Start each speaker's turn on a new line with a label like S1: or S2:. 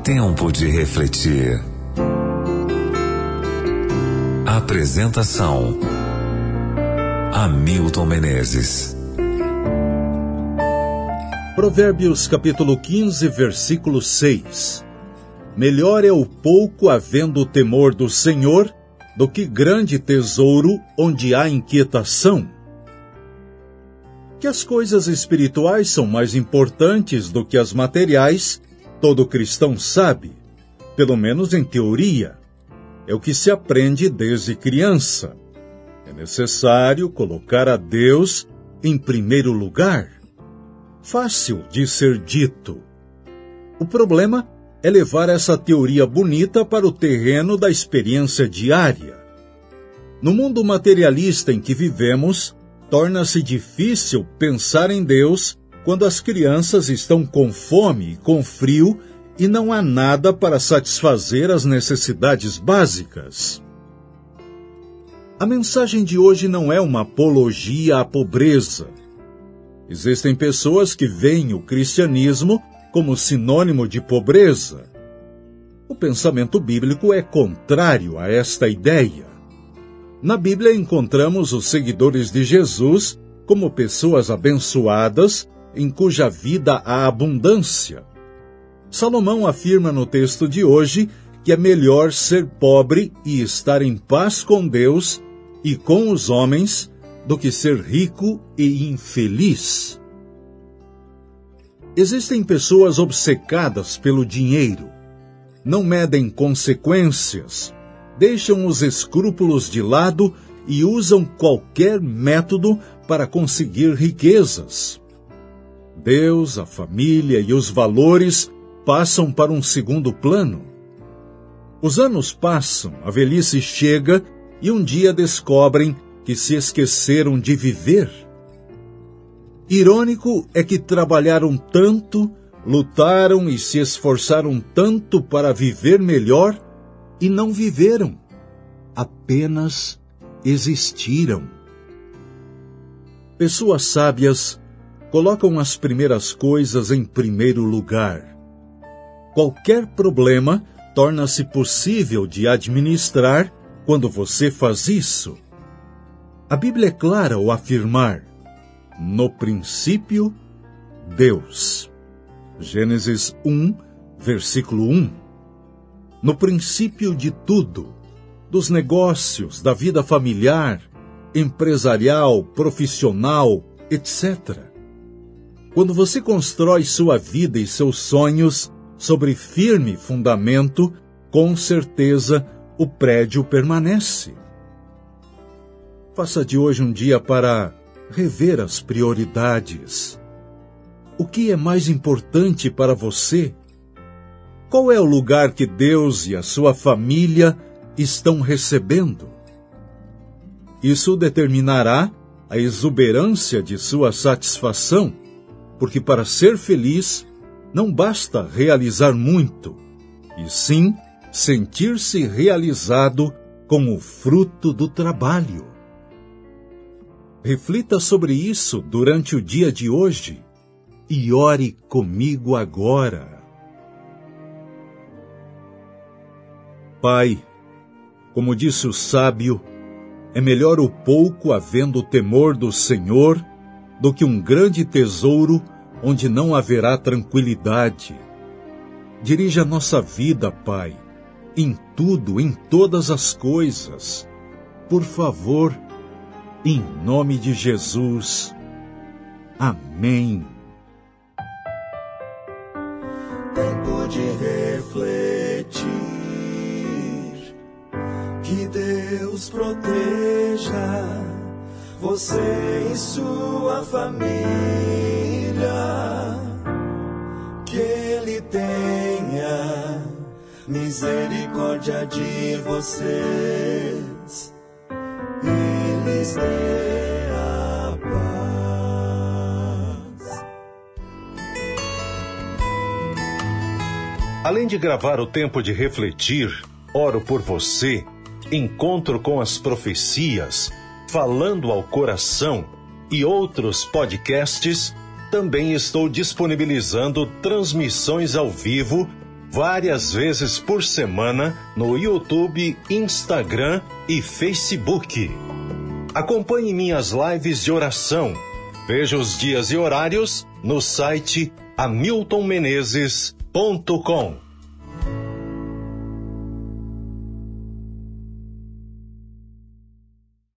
S1: Tempo de refletir. Apresentação: Hamilton Menezes.
S2: Provérbios capítulo 15, versículo 6. Melhor é o pouco havendo o temor do Senhor, do que grande tesouro onde há inquietação. Que as coisas espirituais são mais importantes do que as materiais, todo cristão sabe, pelo menos em teoria. É o que se aprende desde criança. É necessário colocar a Deus em primeiro lugar. Fácil de ser dito. O problema é levar essa teoria bonita para o terreno da experiência diária. No mundo materialista em que vivemos, torna-se difícil pensar em Deus quando as crianças estão com fome e com frio e não há nada para satisfazer as necessidades básicas. A mensagem de hoje não é uma apologia à pobreza. Existem pessoas que veem o cristianismo como sinônimo de pobreza. O pensamento bíblico é contrário a esta ideia. Na Bíblia encontramos os seguidores de Jesus como pessoas abençoadas, em cuja vida há abundância. Salomão afirma no texto de hoje que é melhor ser pobre e estar em paz com Deus e com os homens do que ser rico e infeliz. Existem pessoas obcecadas pelo dinheiro. Não medem consequências, deixam os escrúpulos de lado e usam qualquer método para conseguir riquezas. Deus, a família e os valores passam para um segundo plano. Os anos passam, a velhice chega e um dia descobrem que se esqueceram de viver. Irônico é que trabalharam tanto, lutaram e se esforçaram tanto para viver melhor e não viveram, apenas existiram. Pessoas sábias colocam as primeiras coisas em primeiro lugar. Qualquer problema torna-se possível de administrar quando você faz isso. A Bíblia é clara ao afirmar: no princípio, Deus. Gênesis 1, versículo 1. No princípio de tudo, dos negócios, da vida familiar, empresarial, profissional, etc. Quando você constrói sua vida e seus sonhos sobre firme fundamento, com certeza o prédio permanece. Faça de hoje um dia para rever as prioridades. O que é mais importante para você? Qual é o lugar que Deus e a sua família estão recebendo? Isso determinará a exuberância de sua satisfação, porque para ser feliz não basta realizar muito, e sim sentir-se realizado com o fruto do trabalho. Reflita sobre isso durante o dia de hoje e ore comigo agora. Pai, como disse o sábio, é melhor o pouco havendo o temor do Senhor do que um grande tesouro onde não haverá tranquilidade. Dirija a nossa vida, Pai, em tudo, em todas as coisas. Por favor, em nome de Jesus. Amém.
S3: Tempo de refletir. Que Deus proteja você e sua família. Que Ele tenha misericórdia de vocês e lhes dê a paz.
S4: Além de gravar o Tempo de Refletir, oro por você, Encontro com as Profecias, Falando ao Coração e outros podcasts, também estou disponibilizando transmissões ao vivo várias vezes por semana no YouTube, Instagram e Facebook. Acompanhe minhas lives de oração. Veja os dias e horários no site hamiltonmenezes.com.